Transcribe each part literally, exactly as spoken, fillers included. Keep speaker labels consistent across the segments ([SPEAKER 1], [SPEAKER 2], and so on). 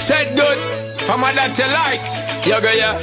[SPEAKER 1] Said good, from what that you like. You go, yeah.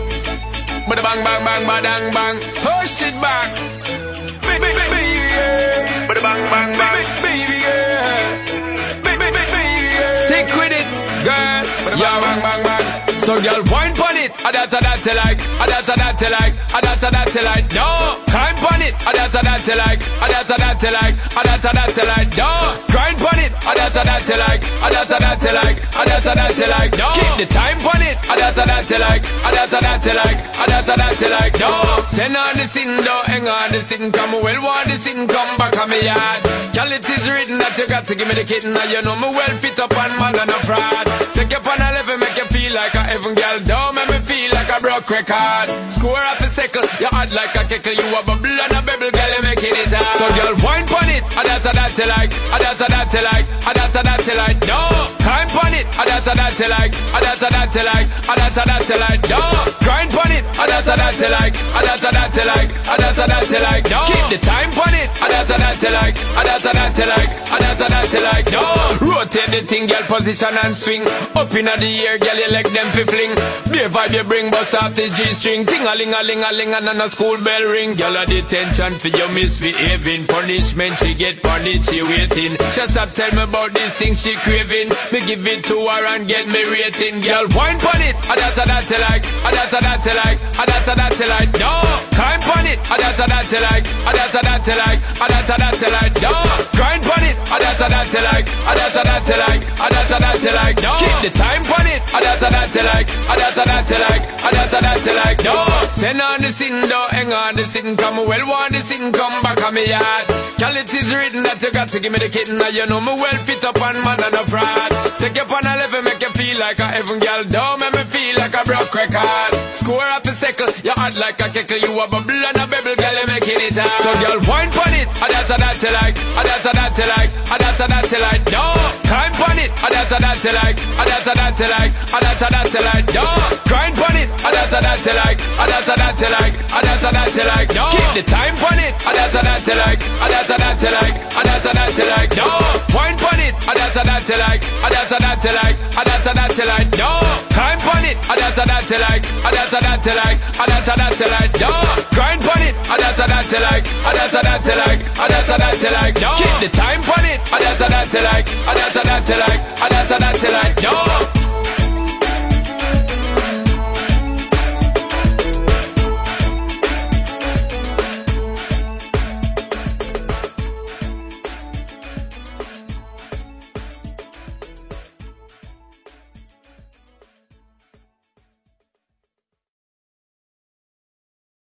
[SPEAKER 1] Bada bang, bang, bang, badang, bang. Push it back. Baby, baby, yeah. Bada bang, bang, bang. Baby, yeah. Baby, baby, yeah. Stick with it, girl. Bada bang, bang, bang, bang. So girl, wine pon it, a that a that you like, a that a that you like, a that a that you like, no. Climb pon it, a that a that you like, a that a that you like, a that a that you like, no. Grind pon it, a that a that you like, a that a that you like, a that a that you like, no. Keep the time pon it, a that a that you like, a that a that you like, a that a that you like, no. Send on the sin, don't hang on the sin, come well want the sin, come back on me yard. Girl, it is written that you got to give me the kitten, and you know me well fit up and man and a fraud. Take you on a level, make you feel like a heaven, girl, don't make me feel like a broke record. Score off a circle, you hot like a keckle, you a bubble and a bubble, girl, you making it hard. So girl, wine pon it, a that a that you like, a that a that you like, a that a that you like, no. Climb pon it, a that a that you like, a that a that you like, a that a that you like, no. Grind pon it, a that a that you like, a that a that you like, a that a that you like, no. Keep the time pon it, a that a that you like, a that a that you like, a that a that you like, no. Rotate the thing, girl, position and swing. Up inna the air, girl, you like them fi fling. Be a vibe you bring, bust off the G-string. Ting-a-ling-a-ling-a-ling, and then a school bell ring. Girl, a detention for your misbehaving. Punishment, she get punished, she waiting. She stop tell me about these things she craving. Me give it to her and get me rating. Girl, wine pon it, a that a that you like, a that a that you like, a that a that you like, no. Climb pon it, a that a that you like, a that a that you like, a that a that you like, no. Grind pon it, a that a that you like, a that a that you like, a that a that you like, no. Keep the time pon it, a that a that you like, a that a that you like, a that a that you like, no. Send on the sin, don't hang on the sin, come well want the sin, come back on me yard. Girl, it is written that you got to give me the kitten, and you know me well fit up and man and a fraud. Take you on a level, make you feel like a heaven, girl, don't make me feel like a broke record. Score up a circle, you hot like a keckle, you a bubble and a bubble, girl, you making it hard. So girl, wine pon it, a that a that you like, a that a that you like, a that a that you like, no. Climb pon it, a that a that you like, a that a that you like, a that a that you like, no. Grind pon it, a that a that you like, a that a that you like, a that a that you like, no. Keep the time pon it, a that a that you like, a that a that you like, a that a that you like, no. Wine pon it, a that a that you like, a that a that you like, a that a that you like, no. Climb pon it, a that a that you like, a that a that you like, a that a that you like, no. Grind pon it, a that a that you like, a that a that you like, a that a that you like, no. Keep the time pon it, a that a that you like, a that a that you like, a that a that you like.